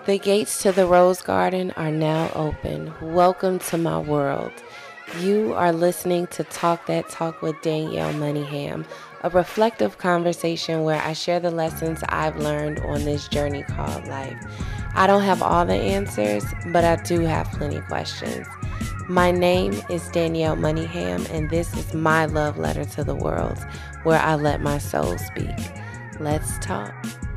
The gates to the Rose Garden are now open. Welcome to my world. You are listening to Talk That Talk with Danielle Moneyham, a reflective conversation where I share the lessons I've learned on this journey called life. I don't have all the answers, but I do have plenty of questions. My name is Danielle Moneyham, and this is my love letter to the world, where I let my soul speak. Let's talk.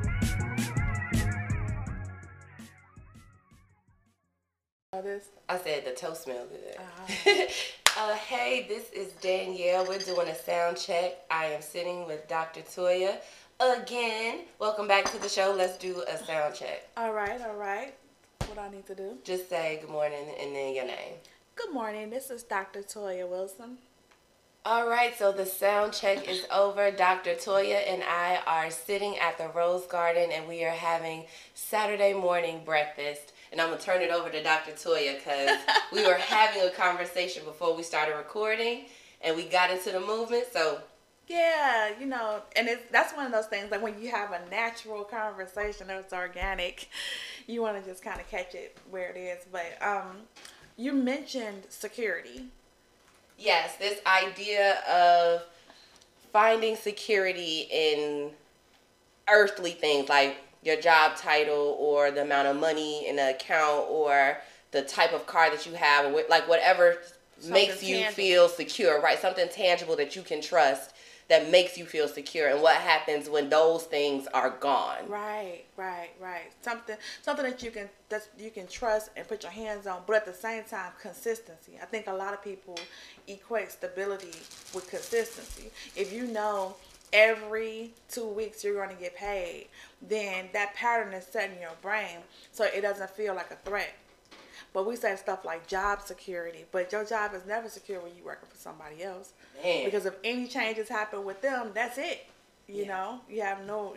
I said the toast smell good. Hey, this is Danielle. We're doing a sound check. I am sitting with Dr. Toya again. Welcome back to the show. Let's do a sound check. All right. What I need to do? Just say good morning and then your name. Good morning. This is Dr. Toya Wilson. All right, so the sound check is over. Dr. Toya and I are sitting at the Rose Garden, and we are having Saturday morning breakfast. And I'm going to turn it over to Dr. Toya because we were having a conversation before we started recording, and we got into the movement, so... Yeah, and that's one of those things, like when you have a natural conversation that's organic, you want to just kind of catch it where it is. But you mentioned security. Yes, this idea of finding security in earthly things like your job title or the amount of money in the account or the type of car that you have, or like whatever makes you feel secure, right? Something tangible that you can trust that makes you feel secure, and what happens when those things are gone. Right. Something that you can trust and put your hands on, but at the same time, consistency. I think a lot of people equate stability with consistency. If you know every 2 weeks you're going to get paid, then that pattern is set in your brain, so it doesn't feel like a threat. But we say stuff like job security, but your job is never secure when you're working for somebody else. Man. Because if any changes happen with them, that's it. You know, you have no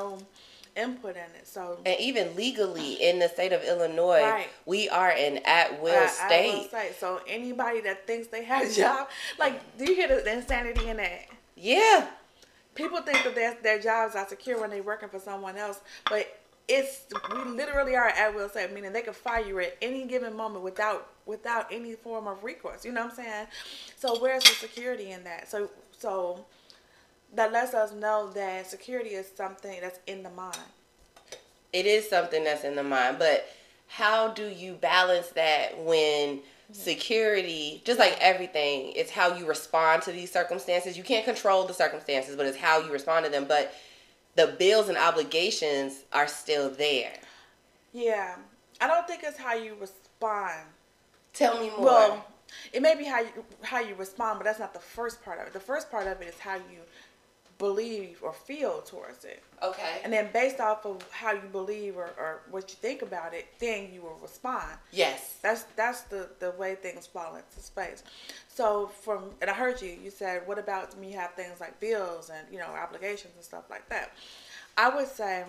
input in it. So, and even legally in the state of Illinois, right, we are an at-will state. So anybody that thinks they have a job, like, do you hear the insanity in that? Yeah. People think that their jobs are secure when they're working for someone else, but we literally are at will state, meaning they can fire you at any given moment without any form of recourse. You know what I'm saying? So where's the security in that? So that lets us know that security is something that's in the mind. It is something that's in the mind, but how do you balance that when security, just like everything, it's how you respond to these circumstances. You can't control the circumstances, but it's how you respond to them. But the bills and obligations are still there. Yeah. I don't think it's how you respond. Tell me more. Well, it may be how you respond, but that's not the first part of it. The first part of it is how you believe or feel towards it. Okay. And then based off of how you believe or what you think about it, then you will respond. Yes. That's the way things fall into space. So and I heard you said, what about when you have things like bills and, obligations and stuff like that? I would say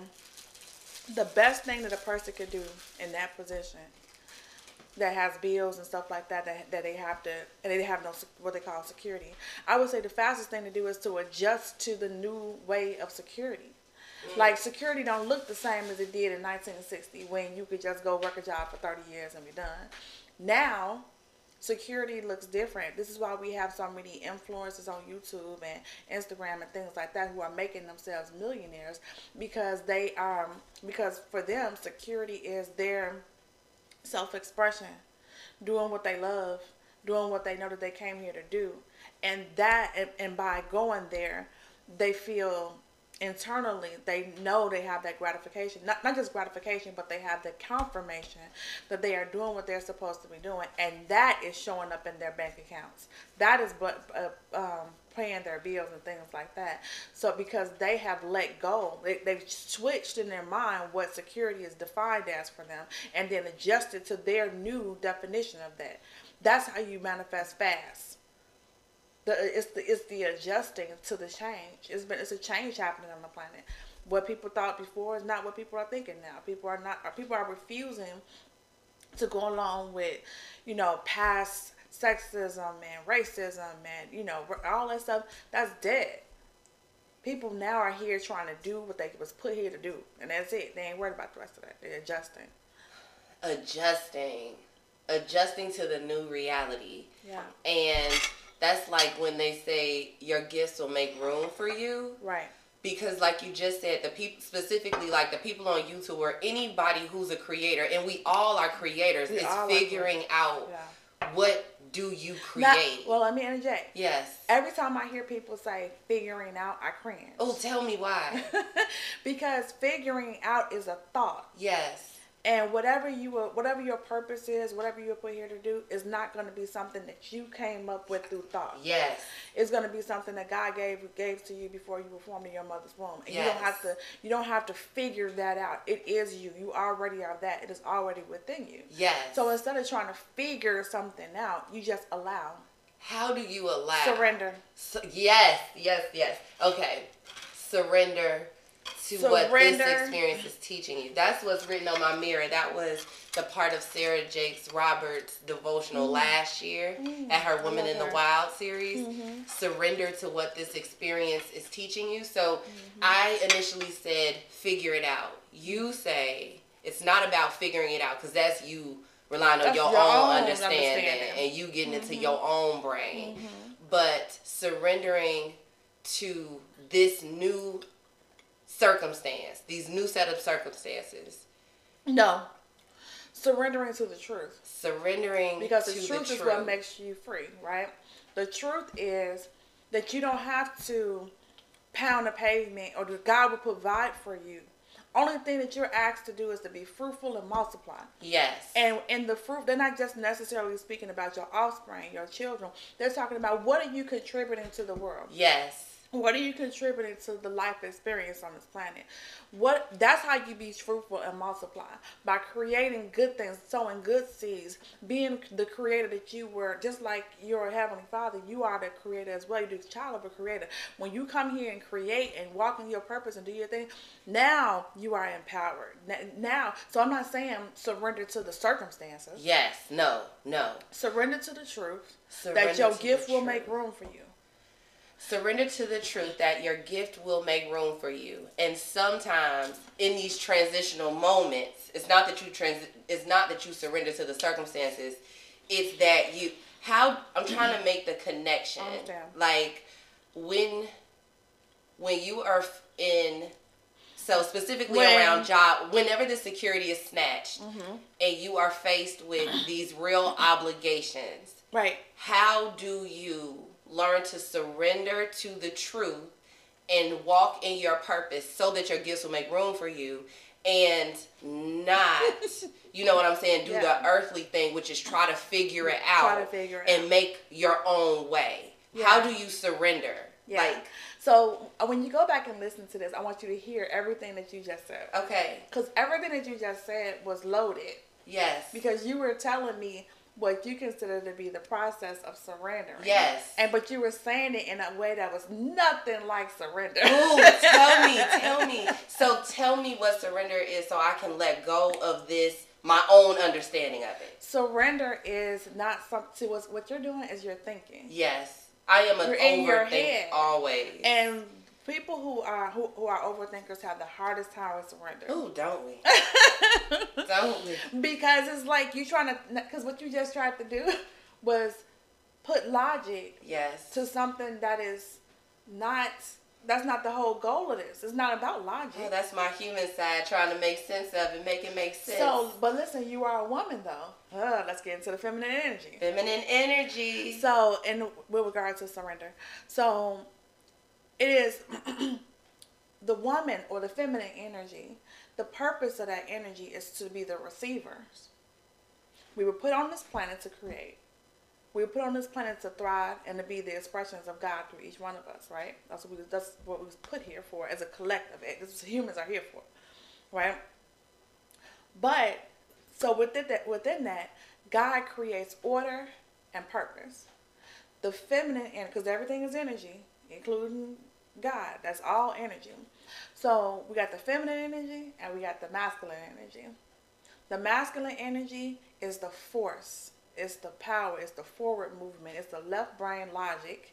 the best thing that a person could do in that position that has bills and stuff like that they have to, and they have no what they call security. I would say the fastest thing to do is to adjust to the new way of security. Like, security don't look the same as it did in 1960 when you could just go work a job for 30 years and be done. Now, security looks different. This is why we have so many influencers on YouTube and Instagram and things like that who are making themselves millionaires because for them, security is their self-expression, doing what they love, doing what they know that they came here to do. And by going there, they feel internally, they know they have that gratification, not just gratification, but they have the confirmation that they are doing what they're supposed to be doing, and that is showing up in their bank accounts. That is paying their bills and things like that. So because they have let go, they've switched in their mind what security is defined as for them, and then adjusted to their new definition of that. That's how you manifest fast. It's the adjusting to the change. It's a change happening on the planet. What people thought before is not what people are thinking now. People are refusing to go along with, past sexism and racism and, all that stuff. That's dead. People now are here trying to do what they was put here to do, and that's it. They ain't worried about the rest of that. They're adjusting. adjusting to the new reality. Yeah. And that's like when they say your gifts will make room for you. Right. Because like you just said, the people, specifically like the people on YouTube or anybody who's a creator, and we all are creators, is figuring out what do you create. Well, let me interject. Yes. Every time I hear people say figuring out, I cringe. Oh, tell me why. Because figuring out is a thought. Yes. And whatever your purpose is, whatever you're put here to do, is not going to be something that you came up with through thought. Yes. It's going to be something that God gave to you before you were formed in your mother's womb. And yes. you don't have to figure that out. It is you. You already are that. It is already within you. Yes. So instead of trying to figure something out, you just allow. How do you allow? Surrender. Yes. Okay. Surrender to what this experience is teaching you. That's what's written on my mirror. That was the part of Sarah Jakes Roberts' devotional last year at her Women in the Wild series. Surrender to what this experience is teaching you. So I initially said, figure it out. You say it's not about figuring it out, because that's you relying on your own understanding and you getting into your own brain. But surrendering to this new circumstance, these new set of circumstances. No. Surrendering to the truth. Surrendering because to the truth. Because the truth is what makes you free, right? The truth is that you don't have to pound the pavement, or that God will provide for you. Only thing that you're asked to do is to be fruitful and multiply. Yes. And in the fruit, they're not just necessarily speaking about your offspring, your children. They're talking about, what are you contributing to the world? Yes. What are you contributing to the life experience on this planet? That's how you be fruitful and multiply. By creating good things, sowing good seeds, being the creator that you were. Just like your Heavenly Father, you are the creator as well. You're the child of a creator. When you come here and create and walk in your purpose and do your thing, now you are empowered. Now, so I'm not saying surrender to the circumstances. Yes, no. Surrender to the truth that your gift will make room for you. Surrender to the truth that your gift will make room for you. And sometimes in these transitional moments, it's not that you surrender to the circumstances. It's that I'm trying to make the connection. Like when you are so specifically around job, whenever the security is snatched and you are faced with these real obligations. Right. How do you learn to surrender to the truth and walk in your purpose so that your gifts will make room for you, and not, you know what I'm saying, do the earthly thing, which is try to figure it out and make your own way. Yeah. How do you surrender? Yeah. So when you go back and listen to this, I want you to hear everything that you just said. Okay. Because everything that you just said was loaded. Yes. Because you were telling me what you consider to be the process of surrendering. Yes. But you were saying it in a way that was nothing like surrender. Ooh, tell me. So tell me what surrender is so I can let go of this, my own understanding of it. Surrender is not something, what you're doing is you're thinking. Yes. I am an overthinker always. And people who are overthinkers have the hardest time with surrender. Ooh, don't we? Don't we? Because it's like because what you just tried to do was put logic to something that's not the whole goal of this. It's not about logic. Oh, that's my human side trying to make sense of it, make it make sense. So, but listen, you are a woman though. Let's get into the feminine energy. Feminine energy. So, with regard to surrender. So, it is the woman or the feminine energy. The purpose of that energy is to be the receivers. We were put on this planet to create. We were put on this planet to thrive and to be the expressions of God through each one of us, right? That's what we was put here for as a collective. This is what humans are here for, right? But so within that, God creates order and purpose. The feminine, because everything is energy, including God. That's all energy. So we got the feminine energy and we got the masculine energy. The masculine energy is the force. It's the power. It's the forward movement. It's the left brain logic.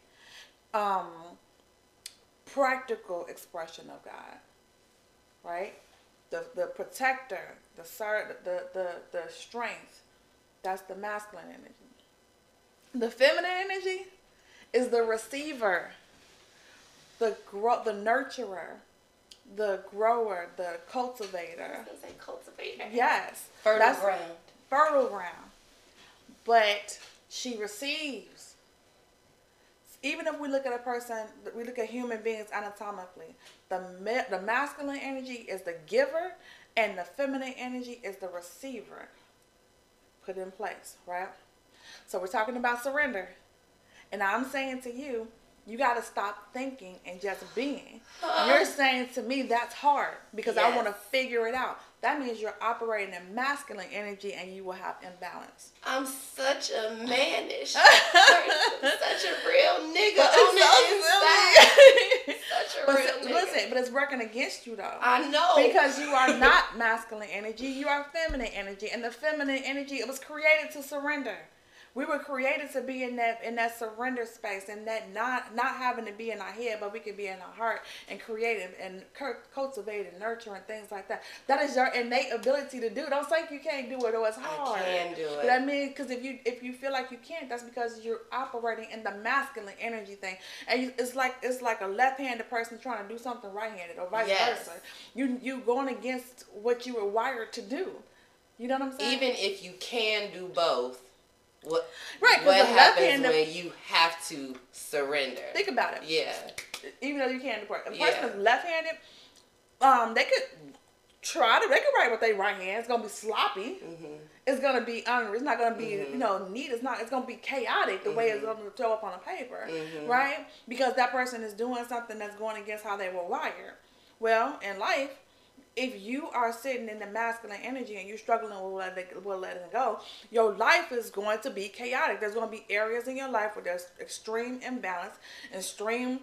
Practical expression of God. Right? the protector, the strength. That's the masculine energy. The feminine energy is the receiver, the nurturer, the grower, the cultivator. I was gonna say cultivator. Yes. Fertile ground. Fertile ground. But she receives. Even if we look at a person, we look at human beings anatomically, the masculine energy is the giver and the feminine energy is the receiver. Put in place, right? So we're talking about surrender. And I'm saying to you, you got to stop thinking and just being. You're saying to me that's hard because I want to figure it out. That means you're operating in masculine energy and you will have imbalance. I'm such a mannish person, such a real nigga on the inside. Such a real nigga. Listen, but it's working against you though. I know. Because you are not masculine energy, you are feminine energy. And the feminine energy, it was created to surrender. We were created to be in that surrender space and that not having to be in our head, but we can be in our heart and create and cultivate and nurture and things like that. That is your innate ability to do. Don't say you can't do it or it's hard. I can do it. But I mean, because if you feel like you can't, that's because you're operating in the masculine energy thing. And it's like a left-handed person trying to do something right-handed or vice versa. You going against what you were wired to do. You know what I'm saying? Even if you can do both. What happens when you have to surrender? Think about it. Yeah. Even though you can't depart. If a person is left-handed, they could write with their right hand. It's gonna be sloppy. Mm-hmm. It's gonna be it's not gonna be neat. It's gonna be chaotic the way it's gonna show up on a paper, right? Because that person is doing something that's going against how they were wired. Well, in life, if you are sitting in the masculine energy and you're struggling with letting it go, your life is going to be chaotic. There's going to be areas in your life where there's extreme imbalance, extreme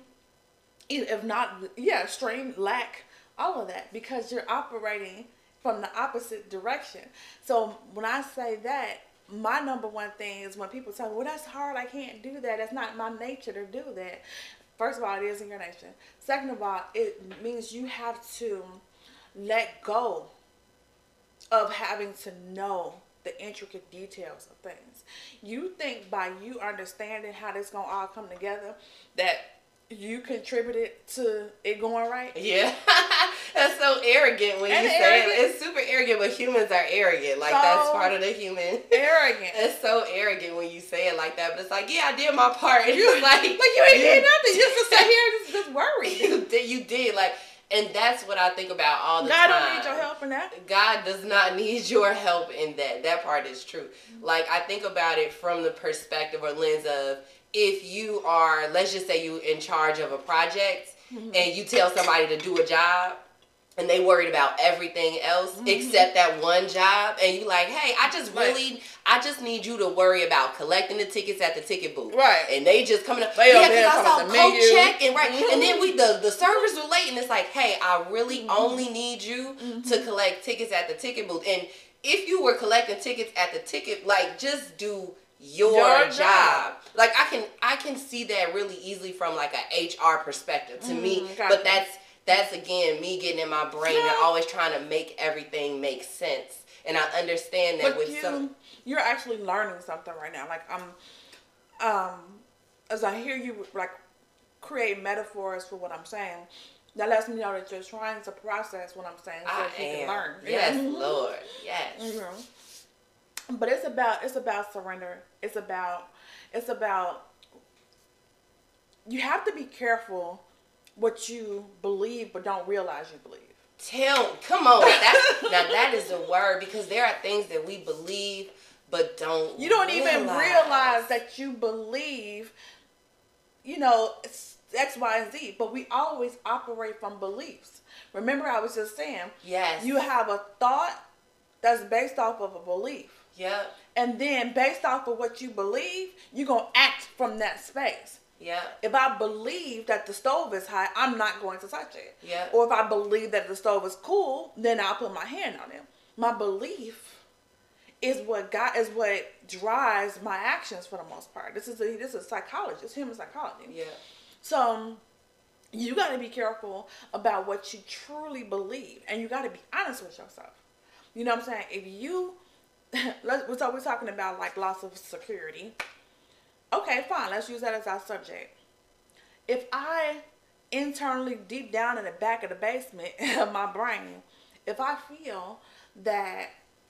lack, all of that, because you're operating from the opposite direction. So when I say that, my number one thing is when people tell me, well, that's hard, I can't do that. That's not my nature to do that. First of all, it is in your nature. Second of all, it means you have to let go of having to know the intricate details of things. You think by you understanding how this gonna all come together that you contributed to it going right? Yeah. That's so arrogant when you say it. It's super arrogant, but humans are arrogant. Like, that's part of the human. Arrogant. It's so arrogant when you say it like that, but it's like, yeah, I did my part. And you're like, but you ain't did nothing. You just sit here just worried. You did. Like, and that's what I think about all the time. God don't need your help in that. God does not need your help in that. That part is true. Mm-hmm. Like, I think about it from the perspective or lens of, if you are, let's just say you in charge of a project, and you tell somebody to do a job, and they worried about everything else except that one job, and you like, hey, I just need you to worry about collecting the tickets at the ticket booth. Right. And they just coming up, because I saw code check, and and then the servers were late, and it's like, hey, I really only need you to collect tickets at the ticket booth. And if you were collecting tickets at the ticket, like, just do your job. Like, I can see that really easily from like a HR perspective to me, but that's again me getting in my brain and always trying to make everything make sense. And I understand that you're actually learning something right now. Like, as I hear you like create metaphors for what I'm saying, that lets me know that you're trying to process what I'm saying so that you can learn. Yes, Lord. Yes. Mm-hmm. But it's about surrender. It's about you have to be careful what you believe but don't realize you believe. Come on. That is a word, because there are things that we believe but you don't even realize that you believe, X, Y, and Z, but we always operate from beliefs. Remember, I was just saying, yes, you have a thought that's based off of a belief. Yeah. And then based off of what you believe, you're going to act from that space. Yeah. If I believe that the stove is hot, I'm not going to touch it. Yeah. Or if I believe that the stove is cool, then I'll put my hand on it. My belief is what drives my actions for the most part. This is psychology. It's human psychology. Yeah. So You got to be careful about what you truly believe, and you got to be honest with yourself. You know what I'm saying? If you, we're talking about like loss of security. Okay, fine. Let's use that as our subject. If I internally, deep down in the back of the basement of my brain, if I feel that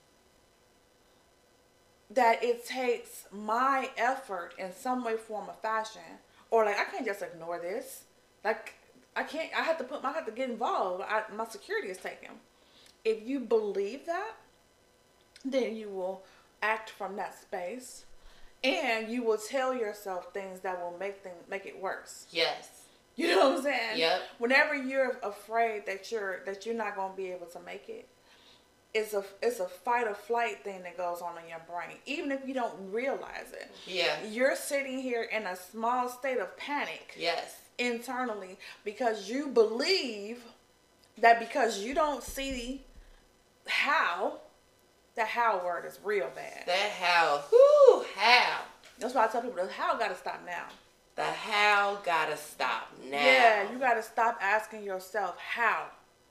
it takes my effort in some way, form, or fashion, or like I can't just ignore this. Like I can't. I have to get involved. My security is taken. If you believe that, then you will act from that space, and you will tell yourself things that will make it worse. Yes. You know what I'm saying? Yep. Whenever you're afraid that you're not gonna be able to make it, it's a fight or flight thing that goes on in your brain, even if you don't realize it. Yeah. You're sitting here in a small state of panic. Yes. Internally, because you believe that because you don't see how, the how word is real bad. That how. Whoo, how. That's why I tell people the how gotta stop now. The how gotta stop now. Yeah, you gotta stop asking yourself how.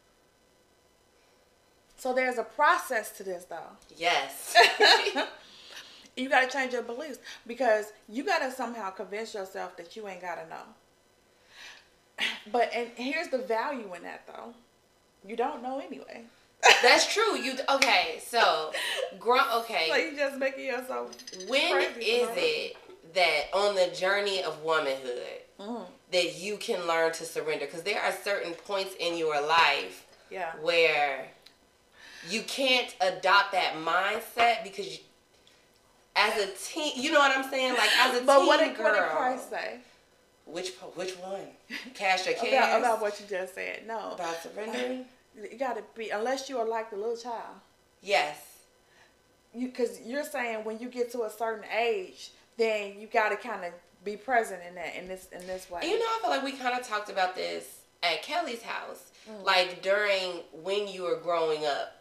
So there's a process to this, though. Yes. You got to change your beliefs, because you got to somehow convince yourself that you ain't got to know. And here's the value in that, though. You don't know anyway. That's true. Okay, so Like you just making yourself when crazy is it that on the journey of womanhood that you can learn to surrender? Because there are certain points in your life where you can't adopt that mindset, because as a teen, you know what I'm saying? Like as a teen girl. What did Christ say? Which one? Cast your cares? About what you just said. No. About surrendering? You got to be, unless you are like the little child. Yes. Because you're saying when you get to a certain age, then you got to kind of be present in that, in this way. And I feel like we kind of talked about this at Kelly's house, like during when you were growing up.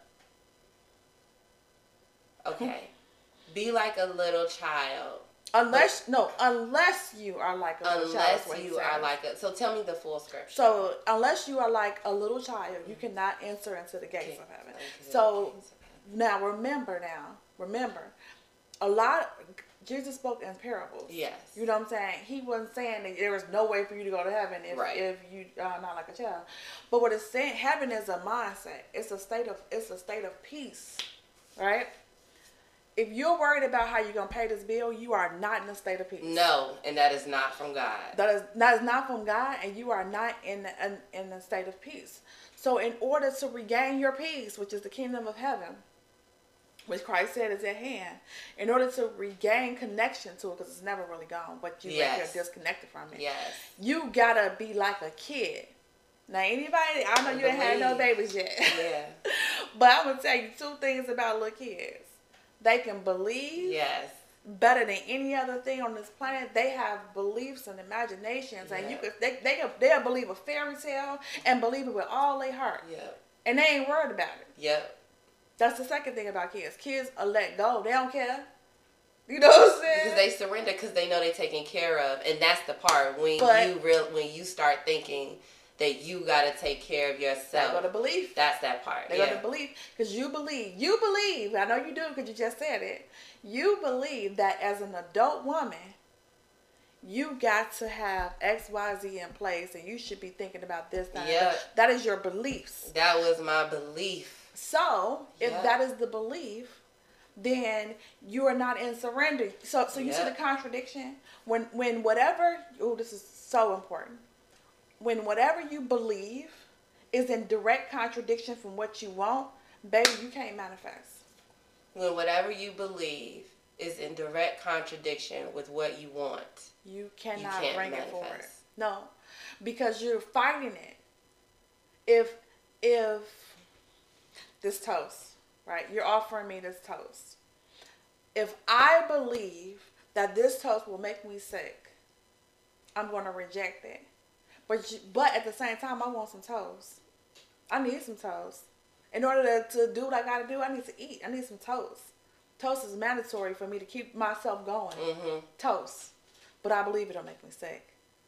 Okay. Be like a little child. Unless you are like a little child. Unless you are like a... So tell me the full scripture. So, unless you are like a little child, you cannot enter into the gates of heaven. So, now, remember, Jesus spoke in parables. Yes. You know what I'm saying? He wasn't saying that there was no way for you to go to heaven if you are not like a child. But what it's saying, heaven is a mindset. It's a state of peace, right? If you're worried about how you're going to pay this bill, you are not in a state of peace. No, and that is not from God. That is not from God, and you are not in a state of peace. So in order to regain your peace, which is the kingdom of heaven, which Christ said is at hand, in order to regain connection to it, because it's never really gone, but you're disconnected from it. Yes. You got to be like a kid. Now, anybody, I know you ain't had no babies yet. Yeah. But I'm going to tell you two things about little kids. They can believe better than any other thing on this planet. They have beliefs and imaginations, and they'll believe a fairy tale and believe it with all their heart. Yep. And they ain't worried about it. Yep. That's the second thing about kids. Kids are let go. They don't care. You know what I'm saying? Because they surrender because they know they're taken care of, and that's the part when you start thinking that you got to take care of yourself. They go to belief. That's that part. They go to belief. Because you believe. I know you do because you just said it. You believe that as an adult woman, you got to have X, Y, Z in place, and you should be thinking about this. That is your beliefs. That was my belief. So, if that is the belief, then you are not in surrender. So you see the contradiction? When whatever, this is so important. When whatever you believe is in direct contradiction from what you want, baby, you can't manifest. When whatever you believe is in direct contradiction with what you want, you can't bring it forward. No, because you're fighting it. If this toast, right? You're offering me this toast. If I believe that this toast will make me sick, I'm going to reject it. But at the same time, I want some toast. I need some toast. In order to do what I got to do, I need to eat. I need some toast. Toast is mandatory for me to keep myself going. Mm-hmm. Toast. But I believe it'll make me sick.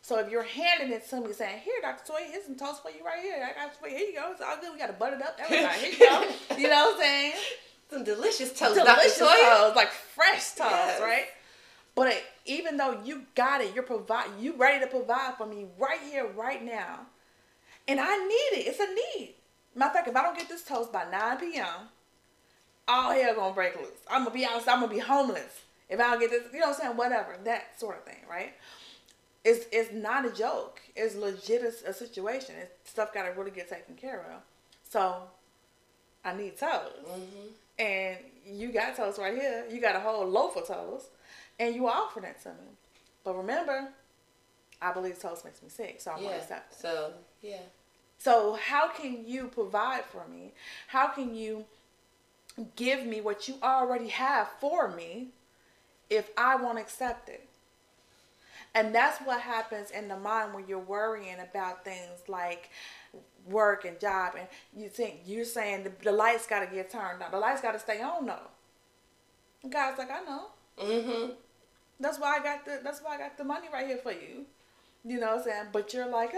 So if you're handing it to me saying, here, Dr. Toy, here's some toast for you right here. I got for you. Here you go. It's all good. We got to butter it up. Everything. Here you go. You know what I'm saying? Some delicious toast, Delicious Dr. Toy. toast, like fresh toast, Yes. right? But even though you got it, you ready to provide for me right here, right now. And I need it. It's a need. Matter of fact, if I don't get this toast by 9 p.m., all hell gonna break loose. I'm gonna be outside. I'm gonna be homeless if I don't get this. You know what I'm saying? Whatever, that sort of thing, right? It's not a joke. It's legit a situation. Stuff gotta really get taken care of. So I need toast, and you got toast right here. You got a whole loaf of toast, and you offering it to me. But remember, I believe toast makes me sick, so I'm gonna accept it. So yeah. So how can you provide for me? How can you give me what you already have for me if I won't accept it? And that's what happens in the mind when you're worrying about things like work and job, and you're saying the lights got to get turned on. The lights got to stay on though. And God's like, I know. That's why I got the money right here for you. You know what I'm saying? But you're like,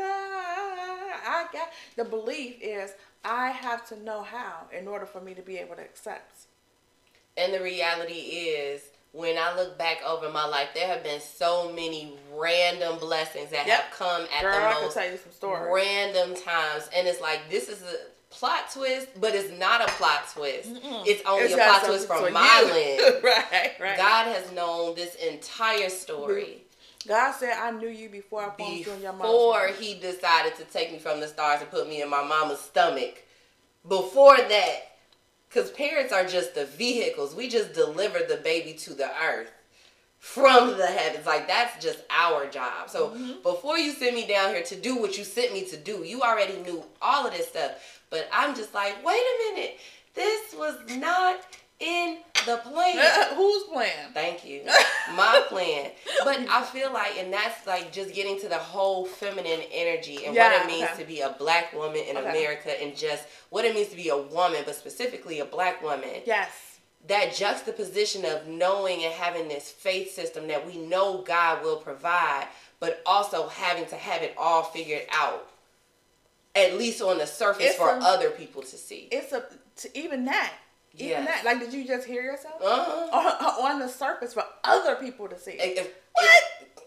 I got the belief is I have to know how in order for me to be able to accept. And the reality is, when I look back over my life, there have been so many random blessings that have come at Girl, the I can most tell you some stories. random times. And it's like, this is a plot twist, but it's not a plot twist. It's only a plot twist from my lens. Right. God has known this entire story. God said, I knew you before I formed you in your mother's Before womb. he decided to take me from the stars and put me in my mama's stomach. Before that, because parents are just the vehicles. We just deliver the baby to the earth from the heavens. Like, that's just our job. So before you send me down here to do what you sent me to do, you already knew all of this stuff. But I'm just like, wait a minute. This was not in the plan. Whose plan? Thank you. My plan. But I feel like, and that's like just getting to the whole feminine energy and what it means to be a black woman in America, and just what it means to be a woman, but specifically a black woman. Yes. That juxtaposition of knowing and having this faith system that we know God will provide, but also having to have it all figured out, at least on the surface, for other people to see. Even that. Even that. Like, did you just hear yourself? On the surface for other people to see. What?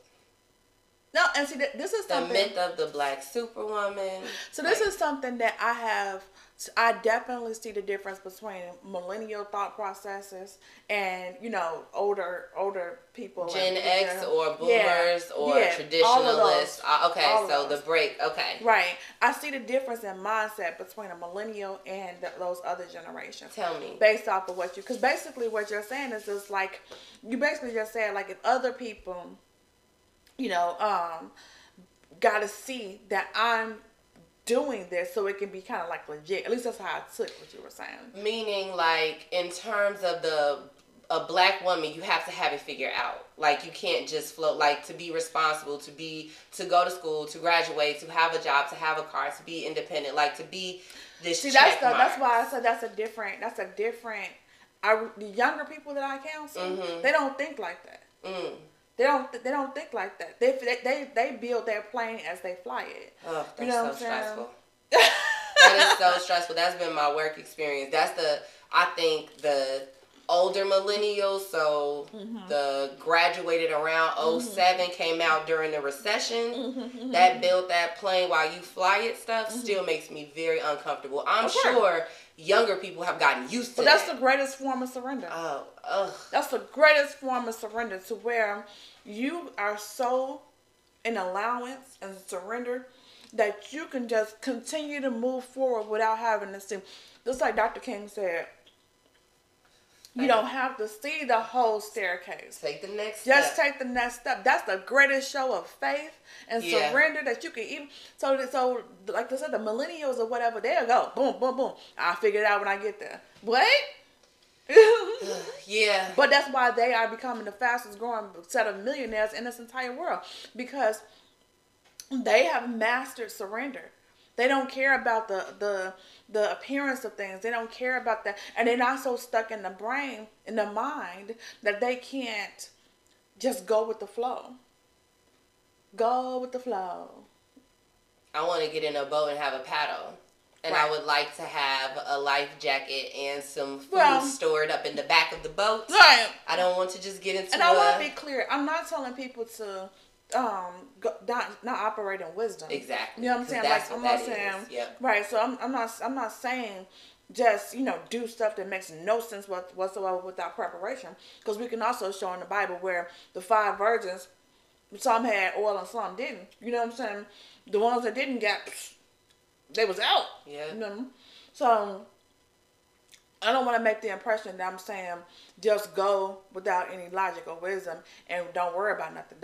No, and see, this is something. The myth of the black superwoman. So this is something that I definitely see the difference between millennial thought processes and, older people. Gen X or boomers or traditionalists. The break. Okay. Right. I see the difference in mindset between a millennial and those other generations. Tell me. Based off of because basically what you're saying is just like, you basically just said, like, if other people, got to see that I'm doing this so it can be kind of like legit. At least that's how I took what you were saying. Meaning, like, in terms of a black woman, you have to have it figured out. Like, you can't just float. Like, to be responsible, to go to school, to graduate, to have a job, to have a car, to be independent, like, to be this. See, that's why I said that's a different. The younger people that I counsel, they don't think like that. They don't think like that. They build their plane as they fly it. Oh, that's so stressful. That is so stressful. That's been my work experience. I think the older millennials, so the graduated around 07, came out during the recession, that built that plane while you fly it stuff still makes me very uncomfortable. I'm sure younger people have gotten used to that. But that's the greatest form of surrender. That's the greatest form of surrender, to where you are so in allowance and surrender that you can just continue to move forward without having to see. Just like Dr. King said, you don't have to see the whole staircase. Take the next step. Just take the next step. That's the greatest show of faith and surrender that you can even. So like I said, the millennials or whatever, they'll go boom, boom, boom. I'll figure it out when I get there. What? Yeah. But that's why they are becoming the fastest growing set of millionaires in this entire world, because they have mastered surrender. They don't care about the appearance of things. They don't care about that. And they're not so stuck in the brain, in the mind, that they can't just go with the flow. Go with the flow. I want to get in a boat and have a paddle. And I would like to have a life jacket and some food stored up in the back of the boat. Right. I don't want to just get into And I want to be clear. I'm not telling people to not operate in wisdom. Exactly. You know what I'm saying? That's like what I'm not that saying is. Yep. right. So I'm not saying just do stuff that makes no sense whatsoever without preparation. Because we can also show in the Bible where the 5 virgins, some had oil and some didn't. You know what I'm saying? The ones that didn't get, they was out. Yeah. You know? So I don't want to make the impression that I'm saying just go without any logic or wisdom and don't worry about nothing.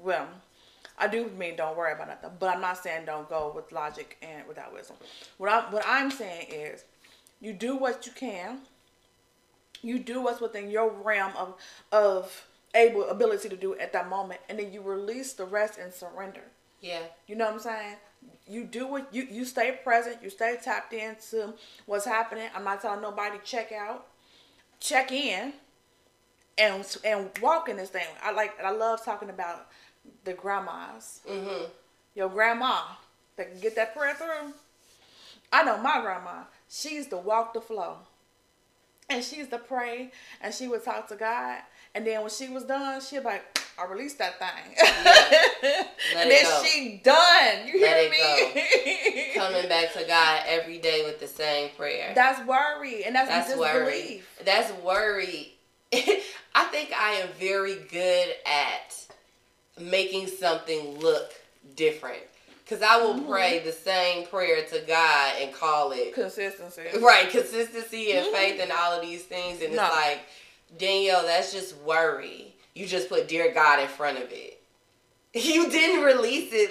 I do mean don't worry about nothing, but I'm not saying don't go with logic and without wisdom. What I'm saying is you do what you can. You do what's within your realm of ability to do at that moment, and then you release the rest and surrender. Yeah. You know what I'm saying? You do what you stay present, you stay tapped into what's happening. I'm not telling nobody check out, check in, and walk in this thing. I love talking about the grandmas. Mm-hmm. Your grandma that can get that prayer through. I know my grandma. She used to walk the flow, and she used to pray, and she would talk to God. And then when she was done, she'd be like, I released that thing. Yeah. And then she done. You hear me? Coming back to God every day with the same prayer. That's worry. And that's disbelief. That's worry. I think I am very good at making something look different. Because I will pray the same prayer to God and call it consistency. Right. Consistency and faith and all of these things. And it's like, Danielle, that's just worry. You just put dear God in front of it. You didn't release it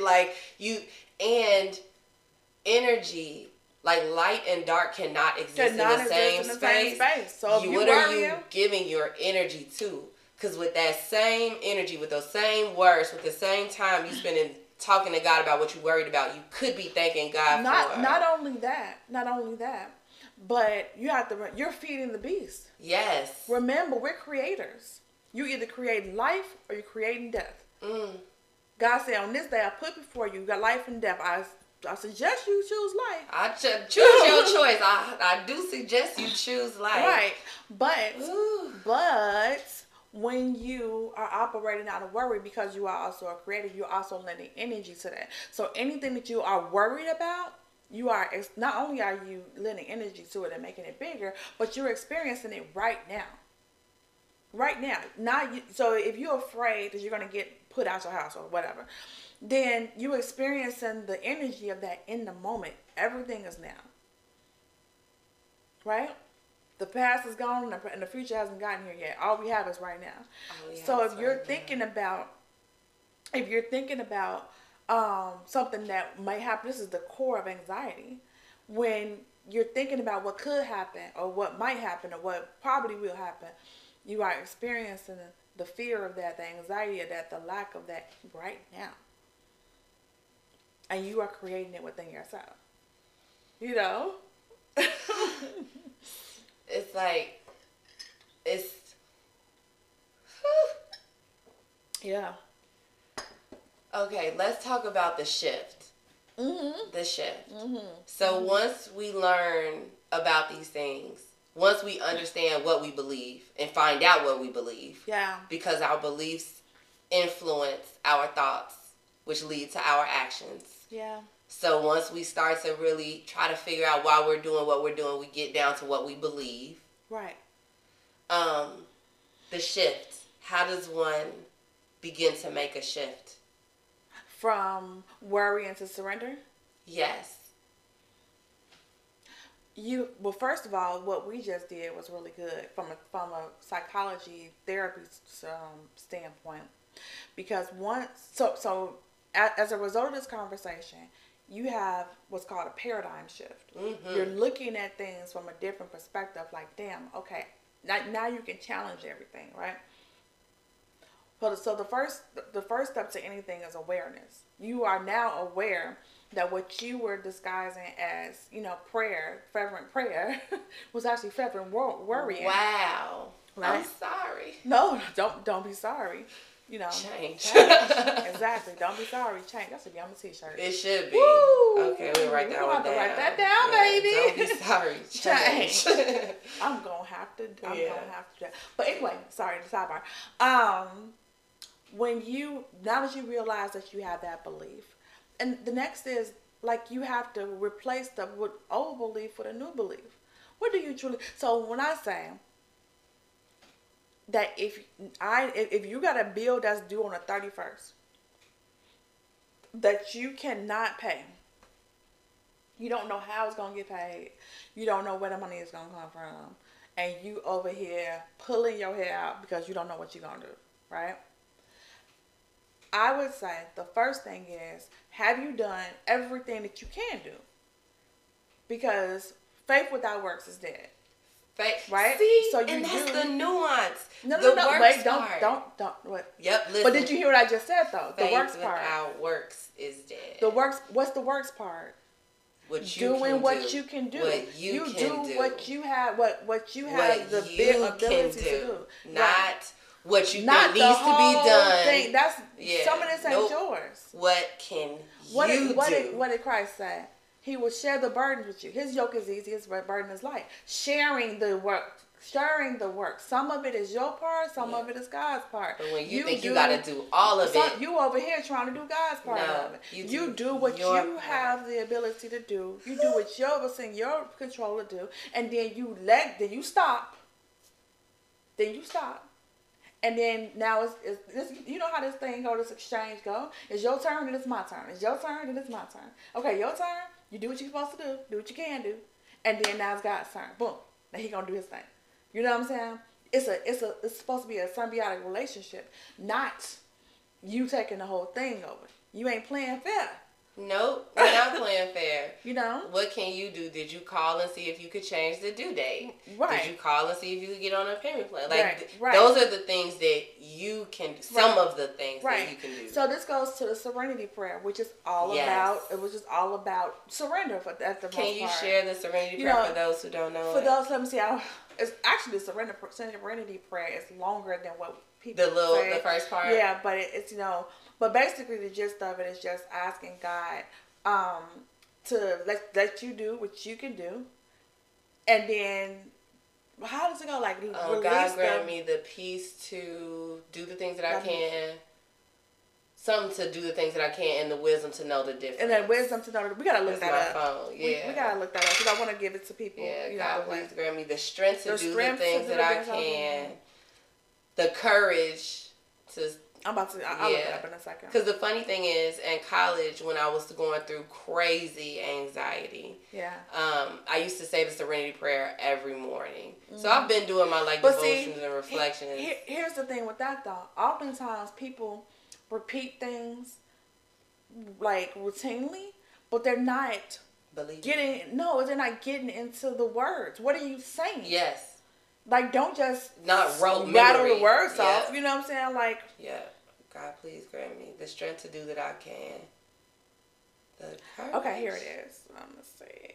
and energy, like light and dark cannot exist in the same space. So what are you giving your energy to? Because with that same energy, with those same words, with the same time you spend in talking to God about what you're worried about, you could be thanking God for. Not only that, but you're feeding the beast. Yes. Remember, we're creators. You either creating life or you're creating death. God said, on this day I put before you got life and death. I suggest you choose life. I choose your choice. I do suggest you choose life. Right. But when you are operating out of worry, because you are also a creator, you're also lending energy to that. So anything that you are worried about, not only are you lending energy to it and making it bigger, but you're experiencing it right now. Right now. So if you're afraid that you're going to get put out your house or whatever, then you're experiencing the energy of that in the moment. Everything is now. Right? The past is gone and the future hasn't gotten here yet. All we have is right now. So if you're thinking about something that might happen, this is the core of anxiety. When you're thinking about what could happen or what might happen or what probably will happen, you are experiencing the fear of that, the anxiety of that, the lack of that right now. And you are creating it within yourself. You know? It's like, yeah. Okay, let's talk about the shift. The shift. So once we learn about these things, once we understand what we believe and find out what we believe, because our beliefs influence our thoughts, which lead to our actions. Yeah. So once we start to really try to figure out why we're doing what we're doing, we get down to what we believe. Right. The shift. How does one begin to make a shift? From worry into surrender? Yes. Well, first of all, what we just did was really good from a psychology therapy standpoint, because as a result of this conversation, you have what's called a paradigm shift. You're looking at things from a different perspective. Like, damn, okay, now you can challenge everything, right? So the first step to anything is awareness. You are now aware that what you were disguising as, prayer, fervent prayer, was actually fervent worrying. Wow. Right? I'm sorry. No, don't be sorry. You know, change. Exactly. Don't be sorry. Change. That should be on the t-shirt. It should be. Woo! Okay, we'll write that one down. Write that down, baby. Don't be sorry. Change. I'm gonna have to. I'm Yeah. gonna have to do that. But anyway, sorry, the sidebar. Now that you realize that you have that belief, and the next is like you have to replace the old belief with a new belief. What do you truly? So when I say that if you got a bill that's due on the 31st that you cannot pay, you don't know how it's gonna get paid, you don't know where the money is gonna come from, and you over here pulling your hair out because you don't know what you're gonna do, right? I would say the first thing is, have you done everything that you can do? Because faith without works is dead. Right? See, so and that's the nuance. No, the no, works wait, part. don't, what? Yep, listen. But did you hear what I just said, though? The Faith works part. without works is dead. What's the works part? What you Doing can what do. you can do. What you can do. What you have, what you have What the you ability can to do. Not Right. what you Not think needs to be done. Thing. That's Yeah. some of this ain't yours. What can What you do? What did Christ say? He will share the burdens with you. His yoke is easy, his burden is light. Sharing the work. Some of it is your part, some of it is God's part. But when you think you got to do all of it. You over here trying to do God's part of it. You do what you have the ability to do. You do what what's in your control to do. And then you stop. And then now it's this. You know how this thing go, this exchange go. It's your turn and it's my turn. It's your turn and it's my turn. Okay, your turn. You do what you're supposed to do. Do what you can do. And then now it's God's turn. Boom. Now he gonna do his thing. You know what I'm saying? It's supposed to be a symbiotic relationship, not you taking the whole thing over. You ain't playing fair. Nope, we're not playing fair. You know? What can you do? Did you call and see if you could change the due date? Right. Did you call and see if you could get on a payment plan? Right. Those are the things that you can do. Some of the things that you can do. So this goes to the serenity prayer, which is all about surrender for that. Can you share the serenity prayer for those who don't know? Let me see. It's actually the serenity prayer is longer than what people say. The first part. Yeah, but it's But basically, the gist of it is just asking God to let you do what you can do, and then how does it go? Like, God grant me the peace to do the things that I can, something to do the things that I can, and the wisdom to know the difference. And then wisdom to know. We gotta look that up. Phone. Yeah, we gotta look that up because I want to give it to people. Yeah, God, please grant me the strength to do the things that I can, the courage to. I'll look it up in a second. Because the funny thing is, in college, when I was going through crazy anxiety, I used to say the Serenity Prayer every morning. Mm-hmm. So I've been doing my devotions and reflections. Here's the thing with that though. Oftentimes people repeat things routinely, but they're not they're not getting into the words. What are you saying? Yes. Don't just rattle the words off. You know what I'm saying? God, please grant me the strength to do that I can. Okay, here it is. Let me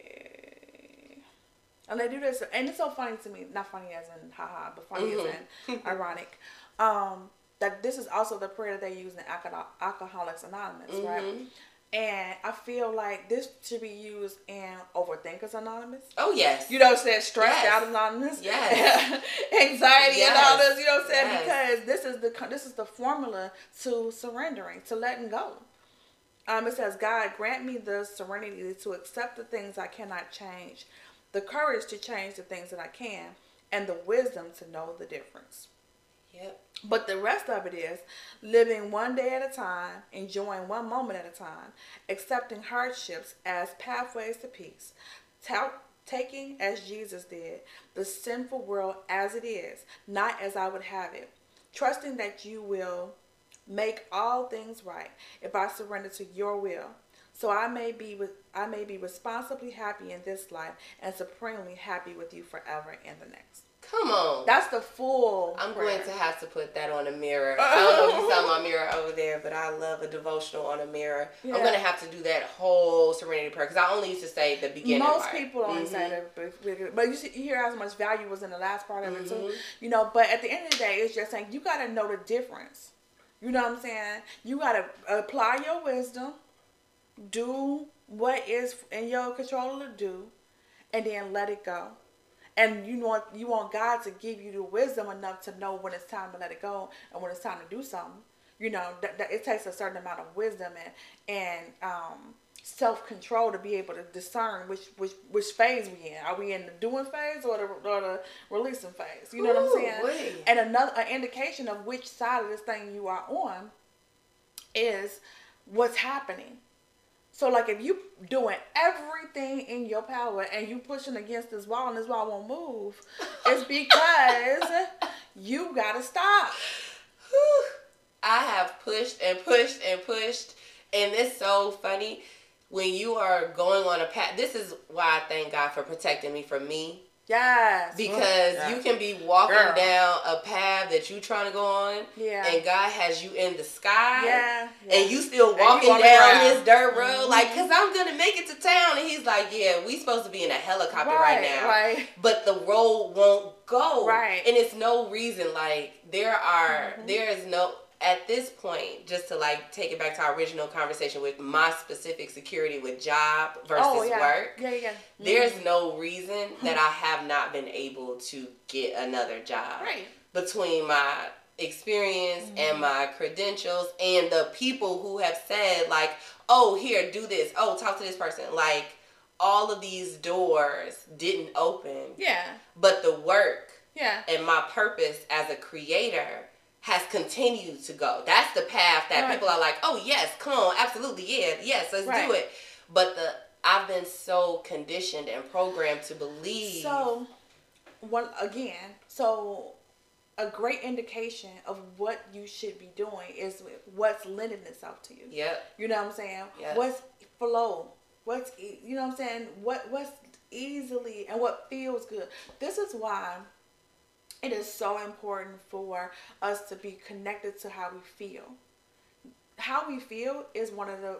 see. And they do this, and it's so funny to me. Not funny as in haha, but funny as in ironic. That this is also the prayer that they use in Alcoholics Anonymous, right? And I feel like this should be used in Overthinkers Anonymous. Oh, yes. You know what I'm saying? Stressed out Anonymous. Yes. Anxiety Anonymous. You know what I'm saying? Because this is the formula to surrendering, to letting go. It says, God, grant me the serenity to accept the things I cannot change, the courage to change the things that I can, and the wisdom to know the difference. Yep. But the rest of it is living one day at a time, enjoying one moment at a time, accepting hardships as pathways to peace, taking, as Jesus did, the sinful world as it is, not as I would have it, trusting that you will make all things right if I surrender to your will, so I may be responsibly happy in this life and supremely happy with you forever in the next. Come on. That's the full I'm prayer. going to have to put that on a mirror. I don't know if you saw my mirror over there, but I love a devotional on a mirror. Yeah. I'm going to have to do that whole serenity prayer because I only used to say the beginning part. Most people only say that, but you hear how much value was in the last part of it too. But at the end of the day, it's just saying you got to know the difference You know what I'm saying? You gotta apply your wisdom, do what is in your control to do, and then let it go. And you want God to give you the wisdom enough to know when it's time to let it go and when it's time to do something. That it takes a certain amount of wisdom and self control to be able to discern which phase we in. Are we in the doing phase or the releasing phase? You know what I'm saying? Wait. And an indication of which side of this thing you are on is what's happening. So, like, if you doing everything in your power and you pushing against this wall and this wall won't move, it's because you gotta stop. I have pushed and pushed and pushed, and it's so funny when you are going on a path. This is why I thank God for protecting me from me. Yes. Because you can be walking down a path that you're trying to go on, and God has you in the sky, and you still walking down this dirt road, like, because I'm going to make it to town. And he's like, yeah, we supposed to be in a helicopter right now. Right. But the road won't go. Right. And it's no reason, like, there is no... At this point, just to like take it back to our original conversation with my specific security with job versus work, there's no reason that I have not been able to get another job. Right. Between my experience and my credentials and the people who have said like, oh, here, do this. Oh, talk to this person. Like, all of these doors didn't open. Yeah. But the work and my purpose as a creator has continued to go. That's the path that people are like, oh yes, come on, absolutely, yes, let's do it. But I've been so conditioned and programmed to believe. So, a great indication of what you should be doing is what's lending itself to you. Yep. You know what I'm saying? Yep. What's flow? You know what I'm saying? What's easily and what feels good. This is why it is so important for us to be connected to how we feel. How we feel is one of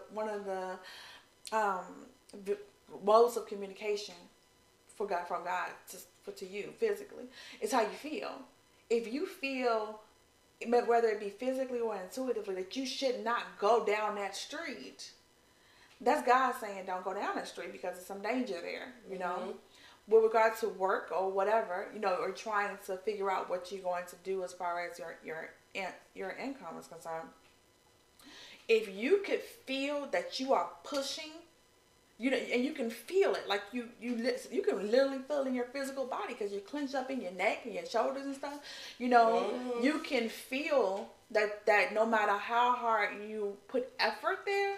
the modes of communication from God to you physically. It's how you feel. If you feel, whether it be physically or intuitively, that you should not go down that street, that's God saying don't go down that street because there's some danger there. You know. With regard to work or whatever, or trying to figure out what you're going to do as far as your income is concerned. If you could feel that you are pushing, and you can feel it, like you can literally feel it in your physical body because you clench up in your neck and your shoulders and stuff. You can feel that no matter how hard you put effort there,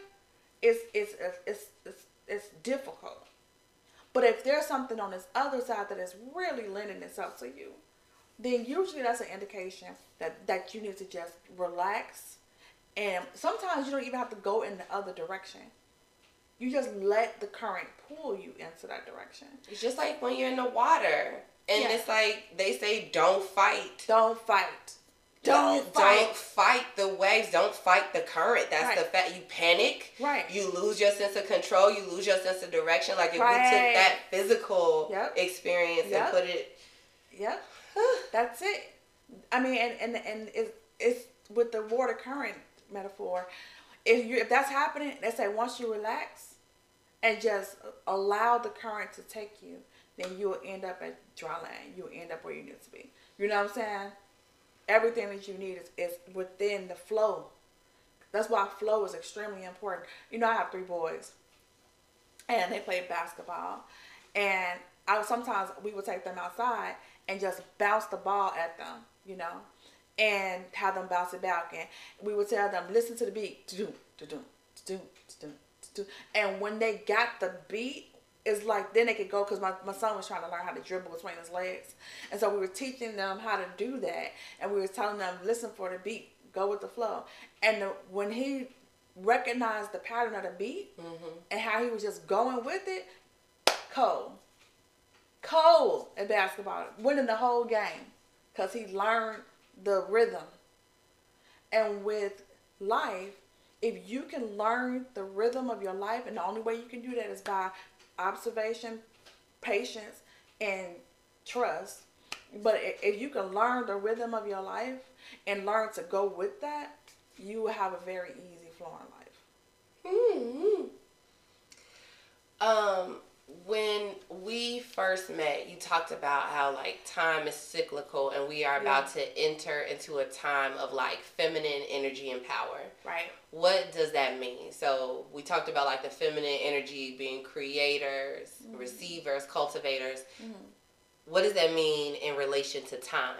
it's difficult. But if there's something on this other side that is really lending itself to you, then usually that's an indication that you need to just relax. And sometimes you don't even have to go in the other direction. You just let the current pull you into that direction. It's just like when you're in the water. And it's like they say, don't fight. Don't fight. Don't fight the waves. Don't fight the current. That's the fact. You panic. Right. You lose your sense of control. You lose your sense of direction. Like if we took that physical experience and put it. Yep. That's it. I mean, and it's with the water current metaphor. If that's happening, they say once you relax and just allow the current to take you, then you'll end up at dry land. You'll end up where you need to be. You know what I'm saying? Everything that you need is within the flow. That's why flow is extremely important. I have 3 boys, and they play basketball, and sometimes we would take them outside and just bounce the ball at them, and have them bounce it back, and we would tell them, listen to the beat, and when they got the beat, it's like then they could go, because my son was trying to learn how to dribble between his legs, and so we were teaching them how to do that, and we were telling them, listen for the beat, go with the flow. And when he recognized the pattern of the beat and how he was just going with it, cold at basketball, winning the whole game because he learned the rhythm. And with life, if you can learn the rhythm of your life, and the only way you can do that is by observation, patience, and trust. But if you can learn the rhythm of your life and learn to go with that, you will have a very easy flowing life. Hmm. When we first met, you talked about how like time is cyclical and we are about to enter into a time of like feminine energy and power. Right. What does that mean? So we talked about like the feminine energy being creators, receivers, cultivators. What does that mean in relation to time?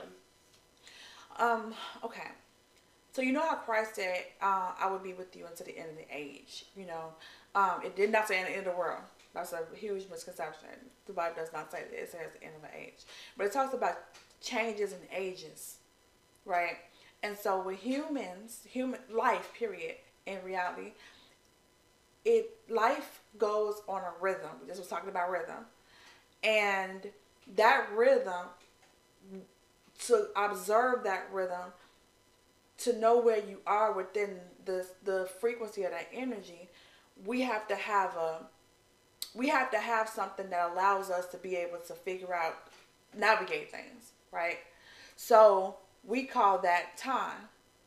Okay. So you know how Christ said, "I will be with you until the end of the age." You know, it did not say in the end of the world. That's a huge misconception. The Bible does not say that. It says the end of an age, but it talks about changes in ages, right? And so with humans, human life, period, in reality, life goes on a rhythm. We just was talking about rhythm, and that rhythm, to observe that rhythm, to know where you are within the frequency of that energy, we have to have something that allows us to be able to figure out, navigate things, right? So we call that time.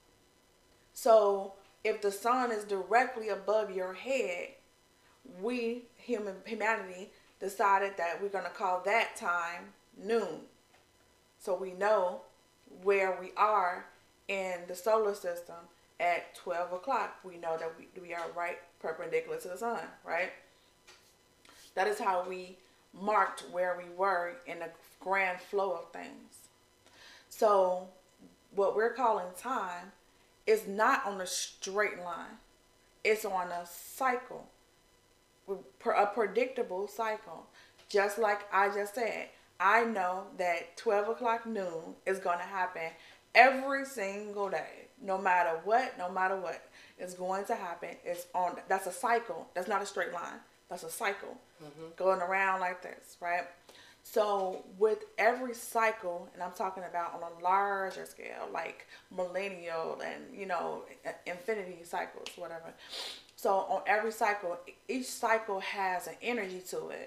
So if the sun is directly above your head, humanity decided that we're going to call that time noon. So we know where we are in the solar system at 12 o'clock. We know that we are right perpendicular to the sun, right? That is how we marked where we were in the grand flow of things. So what we're calling time is not on a straight line. It's on a cycle, a predictable cycle. Just like I just said, I know that 12 o'clock noon is going to happen every single day. No matter what is going to happen. That's a cycle. That's not a straight line. That's a cycle going around like this, right? So with every cycle, and I'm talking about on a larger scale, like millennial and, infinity cycles, whatever. So on every cycle, each cycle has an energy to it.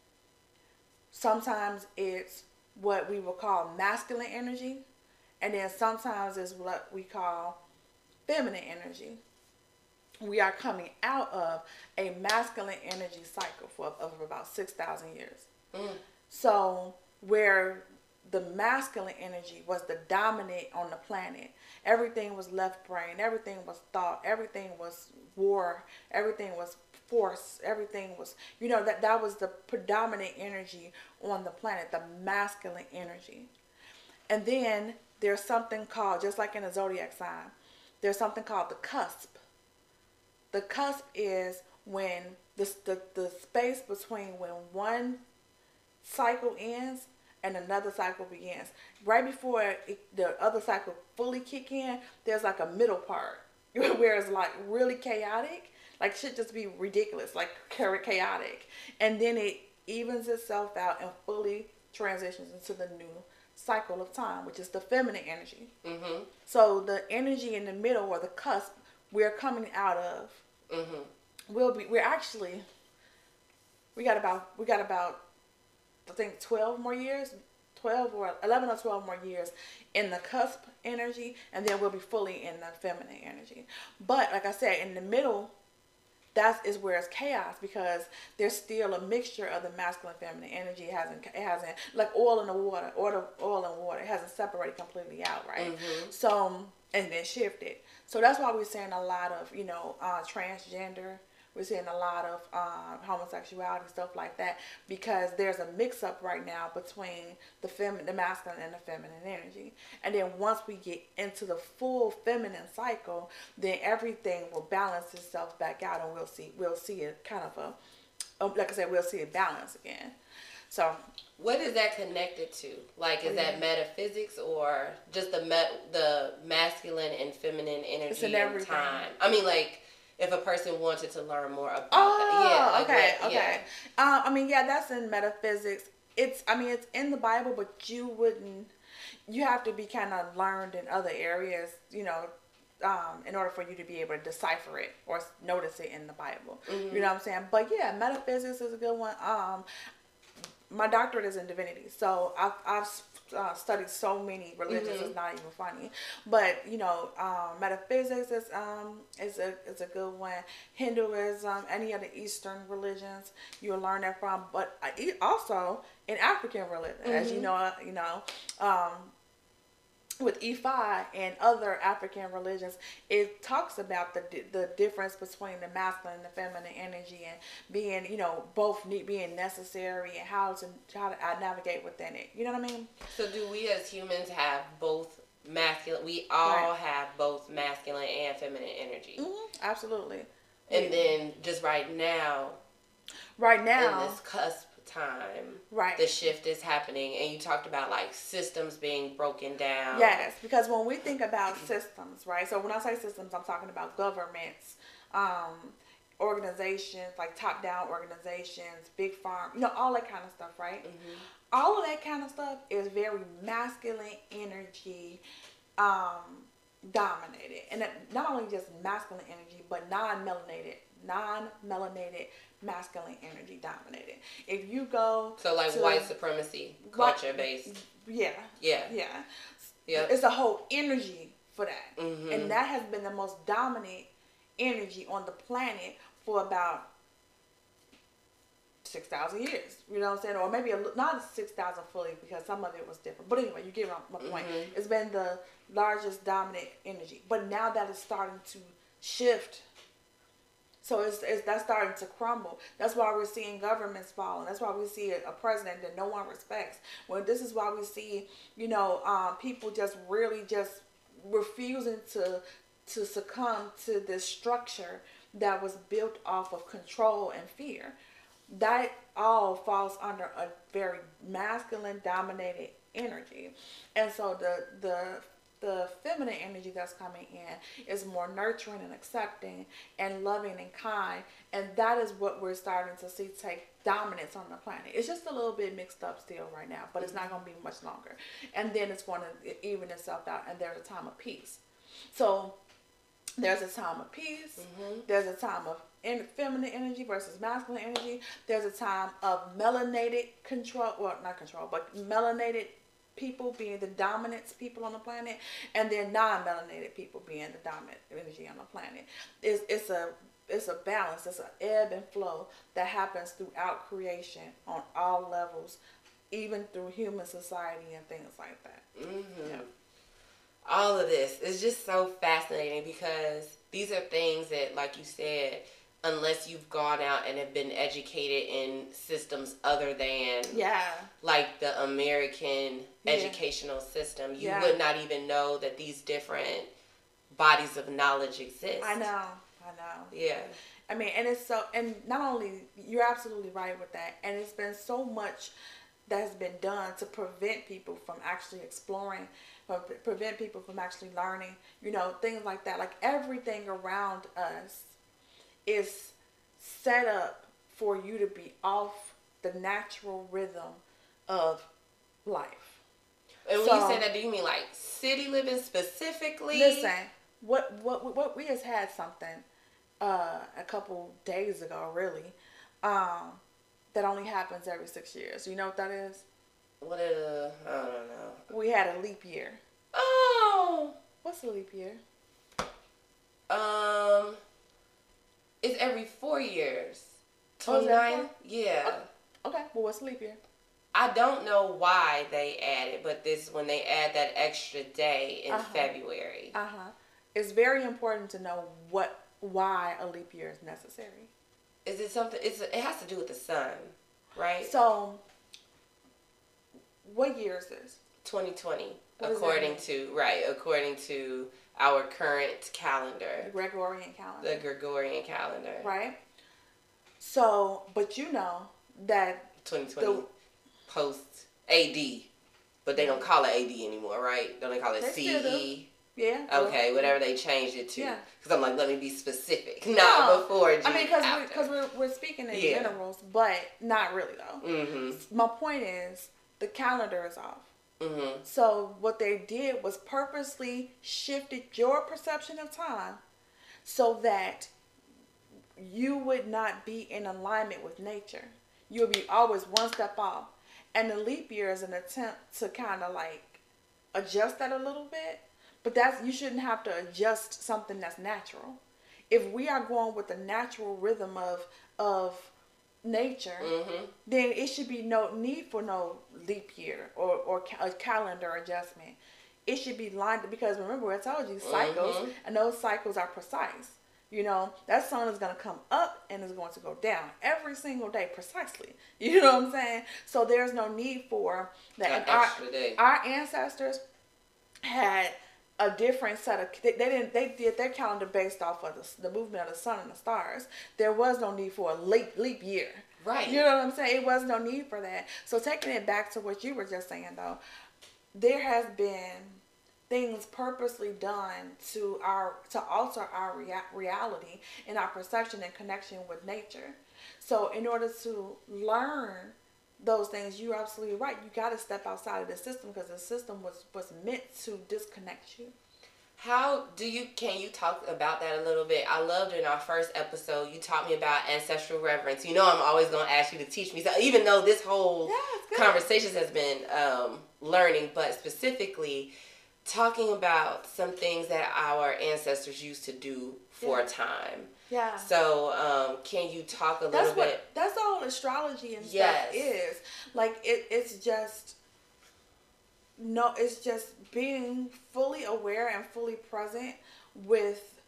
Sometimes it's what we will call masculine energy, and then sometimes it's what we call feminine energy. We are coming out of a masculine energy cycle of about 6,000 years. So where the masculine energy was the dominant on the planet, everything was left brain, everything was thought, everything was war, everything was force, everything was, that was the predominant energy on the planet, the masculine energy. And then there's something called, just like in a zodiac sign, there's something called the cusp. The cusp is when the space between when one cycle ends and another cycle begins. Right before the other cycle fully kick in, there's like a middle part where it's like really chaotic. Like shit just be ridiculous, like chaotic. And then it evens itself out and fully transitions into the new cycle of time, which is the feminine energy. So the energy in the middle, or the cusp, we're coming out of. We got about I think 12 more years, 12 or 11 or 12 more years in the cusp energy, and then we'll be fully in the feminine energy. But like I said, in the middle, that is where it's chaos, because there's still a mixture of the masculine and feminine energy. It hasn't like oil and water, it hasn't separated completely out, right? So, and then shifted. So that's why we're seeing a lot of, transgender. We're seeing a lot of homosexuality, stuff like that, because there's a mix-up right now between the masculine and the feminine energy. And then once we get into the full feminine cycle, then everything will balance itself back out, and we'll see it kind of like I said, we'll see it balance again. So what is that connected to? Like, is that metaphysics, or just the masculine and feminine energy it's in everything. Time? I mean, like, if a person wanted to learn more about that. Yeah, okay. That's in metaphysics. It's in the Bible, but you have to be kind of learned in other areas, in order for you to be able to decipher it or notice it in the Bible. You know what I'm saying? But yeah, metaphysics is a good one. my doctorate is in divinity, so I've studied so many religions. It's not even funny, but metaphysics is a good one. Hinduism, any of the Eastern religions, you'll learn that from. But also in African religion, as with Ifa and other African religions, it talks about the difference between the masculine and the feminine energy, and being, both being necessary, and how to navigate within it. You know what I mean? So do we as humans have both masculine? We all have both masculine and feminine energy. Absolutely. And then just right now, in this cusp time, the shift is happening, and you talked about like systems being broken down. Yes, because when we think about systems, right? So when I say systems, I'm talking about governments, organizations, like top-down organizations, big farm, all that kind of stuff, right? All of that kind of stuff is very masculine energy dominated, and not only just masculine energy, but non-melanated masculine energy dominated. If you go white supremacy culture based, it's a whole energy for that, and that has been the most dominant energy on the planet for about 6,000 years. You know what I'm saying? Or maybe not 6,000 fully, because some of it was different. But anyway, you get my point. It's been the largest dominant energy, but now that is starting to shift. So that's starting to crumble. That's why we're seeing governments falling. That's why we see a president that no one respects. Well, this is why we see, people just really just refusing to succumb to this structure that was built off of control and fear. That all falls under a very masculine dominated energy. And so the feminine energy that's coming in is more nurturing and accepting and loving and kind, and that is what we're starting to see take dominance on the planet. It's just a little bit mixed up still right now, but it's not going to be much longer, and then it's going to even itself out, and there's a time of peace. So there's a time of peace. There's a time of feminine energy versus masculine energy. There's a time of melanated control, well, not control, but melanated people being the dominant people on the planet, and then non-melanated people being the dominant energy on the planet. It's a balance. It's an ebb and flow that happens throughout creation on all levels, even through human society and things like that. All of this is just so fascinating, because these are things that, like you said, unless you've gone out and have been educated in systems other than like the American educational system, you would not even know that these different bodies of knowledge exist. I know. Yeah. I mean, and it's so, and not only, you're absolutely right with that, and it's been so much that has been done to prevent people from actually exploring, prevent people from actually learning, things like that. Like, everything around us is set up for you to be off the natural rhythm of life. And when you say that, do you mean like city living specifically? Listen, what we just had something a couple days ago, really, that only happens every 6 years. You know what that is? I don't know. We had a leap year. Oh, what's a leap year? It's every 4 years. 29? Yeah. Okay. Well, what's a leap year? I don't know why they added, but this when they add that extra day in February. It's very important to know why a leap year is necessary. Is it something? It has to do with the sun, right? So, what year is this? 2020, according to our current calendar. The Gregorian calendar. The Gregorian calendar. Right. So, but you know that 2020 post AD, but they don't call it AD anymore, right? Don't they call it CE? Yeah. Okay, whatever they changed it to. Yeah. Because I'm like, let me be specific. Not before. I mean, because we're speaking in generals, but not really though. My point is the calendar is off. So what they did was purposely shifted your perception of time so that you would not be in alignment with nature. You would be always one step off. And the leap year is an attempt to kind of like adjust that a little bit. But that's, you shouldn't have to adjust something that's natural. If we are going with the natural rhythm of nature, then it should be no need for no leap year or a calendar adjustment. It should be lined, because remember I told you cycles, and those cycles are precise. You know, that sun is going to come up and is going to go down every single day precisely. You know what I'm saying? So there's no need for that. And extra day. Our ancestors had a different set of, they did their calendar based off of the movement of the sun and the stars. There was no need for a leap year. Right. You know what I'm saying? It was no need for that. So taking it back to what you were just saying though, there has been things purposely done to alter our reality and our perception and connection with nature. So in order to learn those things, you're absolutely right. You got to step outside of the system, because the system was meant to disconnect you. Can you talk about that a little bit? I loved in our first episode, you taught me about ancestral reverence. You know I'm always going to ask you to teach me. So even though this whole conversation has been learning, but specifically talking about some things that our ancestors used to do for a time. Yeah. So, can you talk a little bit? That's all astrology and stuff is. Like, it's just being fully aware and fully present with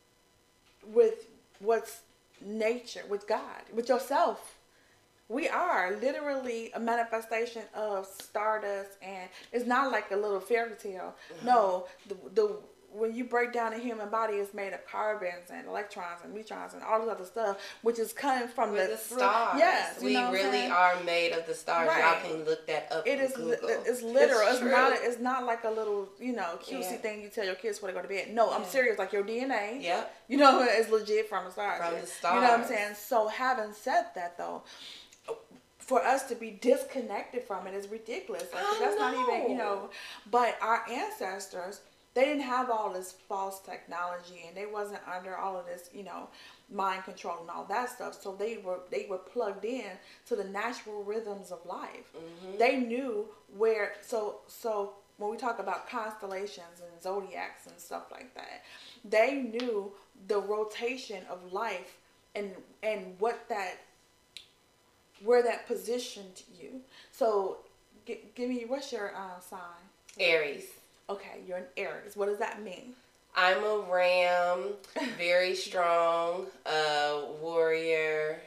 what's nature, with God, with yourself. We are literally a manifestation of stardust, and it's not like a little fairy tale. No, when you break down the human body, it's made of carbons and electrons and neutrons and all this other stuff, which is coming from the stars. Yes, we really are made of the stars. Right. Y'all can look that up. It is. Google. It's literal. It's not like a little cutesy thing you tell your kids before they go to bed. No, I'm serious. Like your DNA. Yeah. It's legit from the stars. From the stars. You know what I'm saying? So having said that, though, for us to be disconnected from it is ridiculous. Like, that's not even, but our ancestors, they didn't have all this false technology, and they wasn't under all of this, mind control and all that stuff. So they were plugged in to the natural rhythms of life. They knew where, so when we talk about constellations and zodiacs and stuff like that, they knew the rotation of life and where that positioned you. So give me, what's your sign? Aries. Okay, you're an Aries. What does that mean? I'm a ram, very strong, warrior,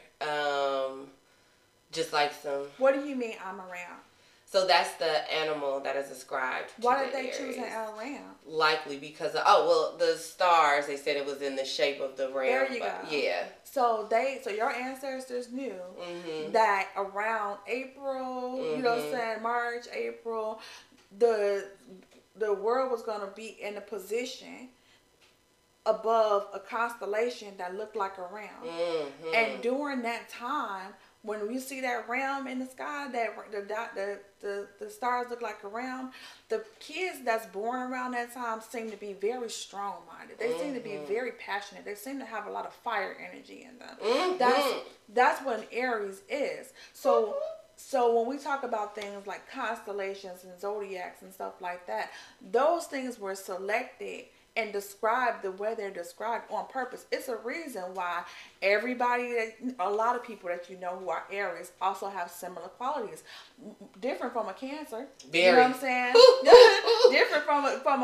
just like some. What do you mean I'm a ram? So that's the animal that is ascribed to Why did the they Aries. choose an ram? Likely because of, the stars, they said it was in the shape of the ram. There you go. Yeah. So your ancestors knew that around April, you know what I'm saying, March, April, the world was going to be in a position above a constellation that looked like a ram. And during that time, when we see that ram in the sky, that the stars look like a ram, the kids that's born around that time seem to be very strong-minded. They seem to be very passionate. They seem to have a lot of fire energy in them. That's what an Aries is. So when we talk about things like constellations and zodiacs and stuff like that, those things were selected and described the way they're described on purpose. It's a reason why a lot of people that who are Aries also have similar qualities. Different from a Cancer. Very. You know what I'm saying? Different from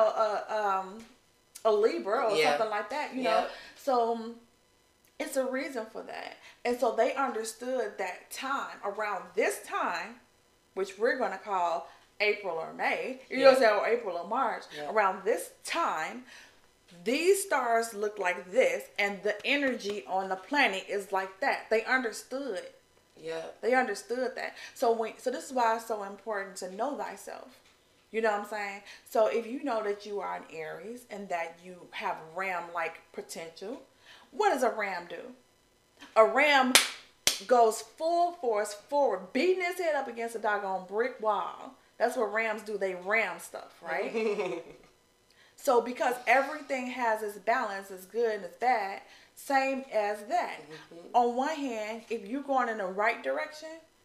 a Libra or something like that, you know. So it's a reason for that. And so they understood that time, around this time, which we're going to call April or May, you know what I'm saying, or April or March, around this time, these stars look like this, and the energy on the planet is like that. They understood. Yeah. They understood that. So this is why it's so important to know thyself. You know what I'm saying? So if you know that you are an Aries and that you have ram-like potential, what does a ram do? A ram goes full force forward, beating his head up against a doggone brick wall. That's what rams do. They ram stuff, right? So because everything has its balance, it's good and it's bad, same as that. On one hand, if you're going in the right direction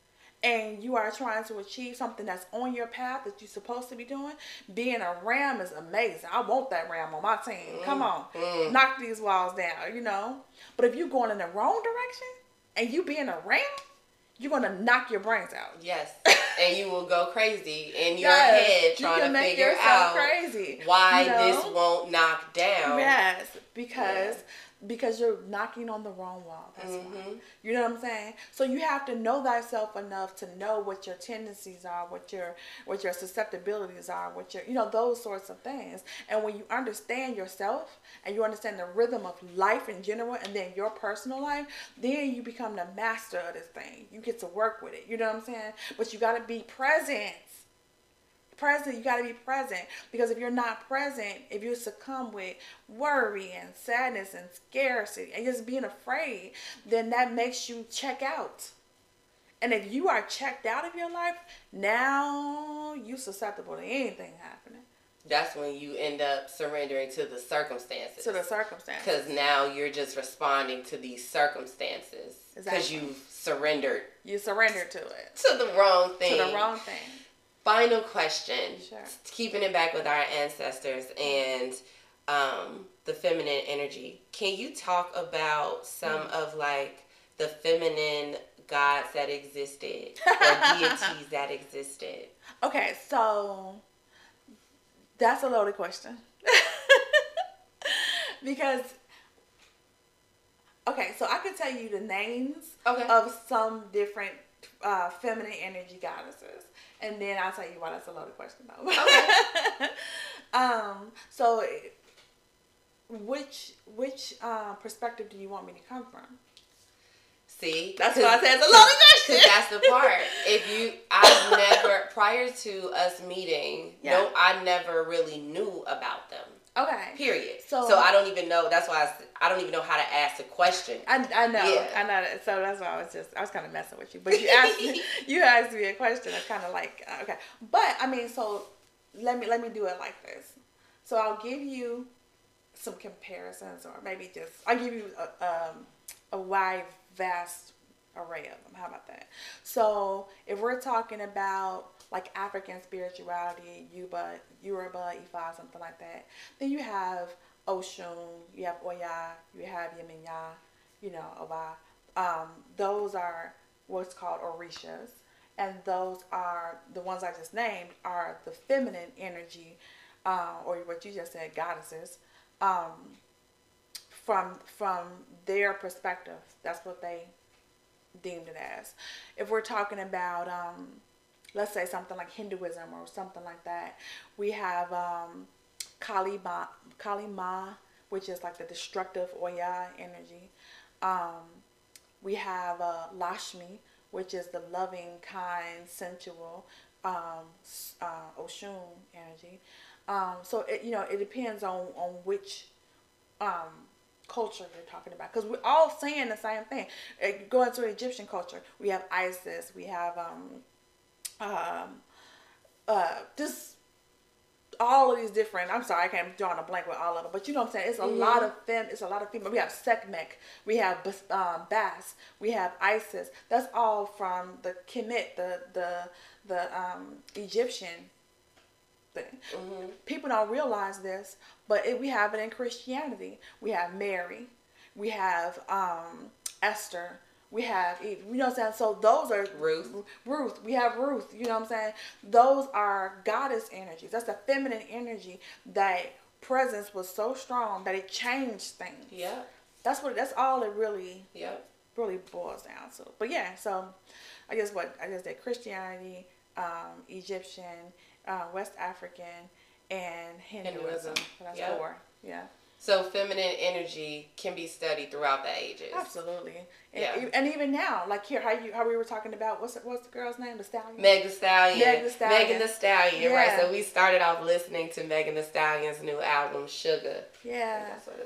and you are trying to achieve something that's on your path that you're supposed to be doing, being a ram is amazing. I want that ram on my team. Come on. Knock these walls down, you know. But if you're going in the wrong direction and you being a ram, you're going to knock your brains out. Yes. And you will go crazy in your head trying to figure out crazy. Why this won't knock down. Yes, because you're knocking on the wrong wall. That's why. You know what I'm saying? So you have to know thyself enough to know what your tendencies are, what your susceptibilities are, what your, you know, those sorts of things. And when you understand yourself and you understand the rhythm of life in general and then your personal life, then you become the master of this thing. You get to work with it. You know what I'm saying? But you got to be present. You got to be present, because if you're not present, if you succumb with worry and sadness and scarcity and just being afraid, then that makes you check out. And if you are checked out of your life, now you're susceptible to anything happening. That's when you end up surrendering to the circumstances. Because now you're just responding to these circumstances. Because you've surrendered. You surrendered to it. To the wrong thing. Final question. Sure. Keeping it back with our ancestors and the feminine energy. Can you talk about some of like the feminine gods that existed or deities that existed? Okay, so that's a loaded question. Because so I can tell you the names of some different feminine energy goddesses. And then I'll tell you why that's a loaded question, though. Okay. So, which perspective do you want me to come from? See, that's why I said it's a loaded question. Because that's the part. I've never, prior to us meeting, I never really knew about them. Okay. Period. So I don't even know. That's why I don't even know how to ask the question. I know. Yeah. I know. So that's why I was kind of messing with you. But you asked me a question. That's kind of like okay. But I mean, so let me do it like this. So I'll give you some comparisons, or maybe I'll give you a wide, vast array of them. How about that? So if we're talking about like African spirituality, Yoruba, Ifa, something like that, then you have Oshun, you have Oya, you have Yeminya, you know, Oba. Those are what's called Orishas, and those are the ones I just named are the feminine energy, or what you just said, goddesses. From their perspective, that's what they deemed it as. If we're talking about let's say something like Hinduism or something like that, we have Kali Ma, which is like the destructive Oya energy. We have Lashmi, which is the loving, kind, sensual Oshun energy. So it depends on which culture you're talking about, because we're all saying the same thing. Going to Egyptian culture, we have Isis, we have just all of these different. I'm sorry, I can't draw a blank with all of them, but you know what I'm saying. It's a lot of It's a lot of female. We have Sekhmet, we have Bas, we have Isis. That's all from the Kemet, the Egyptian thing. People don't realize this, but we have it in Christianity. We have Mary, we have Esther. We have Eve, you know what I'm saying? So those are Ruth. We have Ruth, you know what I'm saying? Those are goddess energies. That's the feminine energy. That presence was so strong that it changed things. Yeah. That's all it really boils down to. But yeah, so I guess did Christianity, Egyptian, West African, and Hinduism. So that's 4. Yeah. So feminine energy can be studied throughout the ages. Absolutely. And even now, like here, how we were talking about, what's the girl's name? The Stallion? Meg Thee Stallion. Megan Thee Stallion, yeah. Right. So we started off listening to Megan Thee Stallion's new album, Sugar. Yeah. That's what it's called.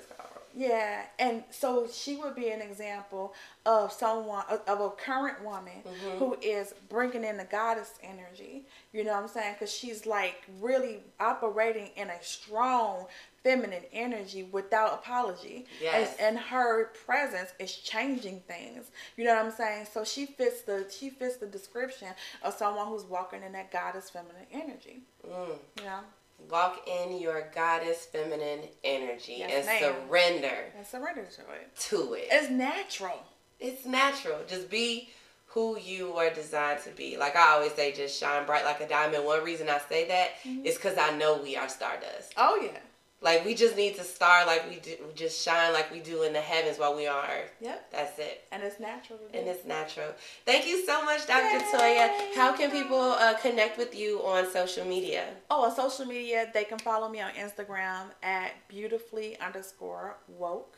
Yeah, and so she would be an example of someone, of a current woman who is bringing in the goddess energy. You know what I'm saying? Because she's like really operating in a strong feminine energy without apology. Yes. And her presence is changing things. You know what I'm saying? So she fits the description of someone who's walking in that goddess feminine energy. You know? Walk in your goddess feminine energy Yes, and ma'am. surrender And surrender to it. It's natural. It's natural. Just be who you are designed to be. Like I always say, just shine bright like a diamond. One reason I say that is because I know we are stardust. Oh, yeah. Like, we just need to star like we do, just shine like we do in the heavens while we are on earth. Yep. That's it. And it's natural. And it's natural. Thank you so much, Dr. Toya. How can people connect with you on social media? Oh, on social media, they can follow me on Instagram at beautifully_woke.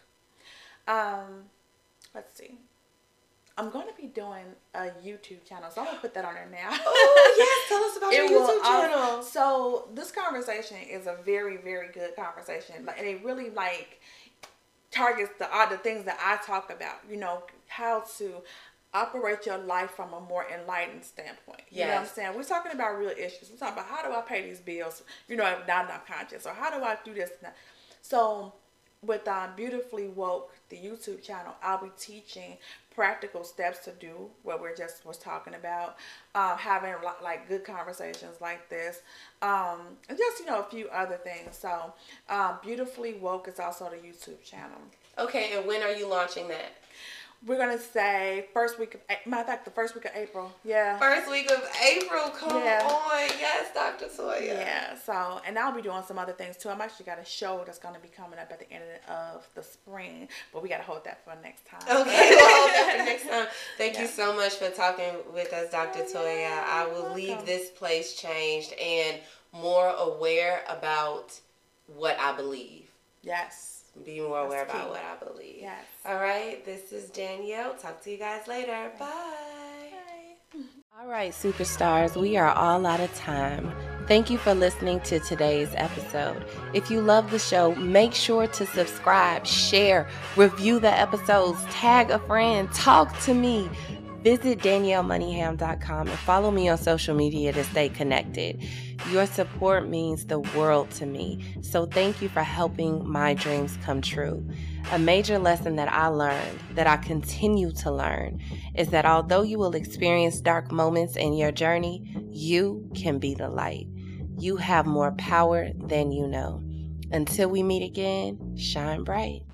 Let's see. I'm going to be doing a YouTube channel, so I'm going to put that on there now. Oh, yes. Tell us about your YouTube channel. So this conversation is a very, very good conversation. And it really, like, targets the things that I talk about. You know, how to operate your life from a more enlightened standpoint. You know what I'm saying? We're talking about real issues. We're talking about how do I pay these bills, you know, if I'm not conscious, or how do I do this? So with Beautifully Woke, the YouTube channel, I'll be teaching practical steps to do what we're just was talking about, having like good conversations like this, and just, you know, a few other things. So Beautifully Woke is also the YouTube channel. Okay, and when are you launching that? We're going to say the first week of April. Yeah. First week of April. Come on. Yes, Dr. Toya. Yeah. So, and I'll be doing some other things too. I'm actually got a show that's going to be coming up at the end of the spring, but we got to hold that for next time. Okay, we'll hold that for next time. Thank you so much for talking with us, Dr. Toya. I will leave this place changed and more aware about what I believe. Yes. Be more aware about what I believe. Yes. All right. This is Danielle. Talk to you guys later. Bye. Bye. All right, superstars, we are all out of time. Thank you for listening to today's episode. If you love the show, make sure to subscribe, share, review the episodes, tag a friend, talk to me. Visit DanielleMoneyham.com and follow me on social media to stay connected. Your support means the world to me, so thank you for helping my dreams come true. A major lesson that I learned, that I continue to learn, is that although you will experience dark moments in your journey, you can be the light. You have more power than you know. Until we meet again, shine bright.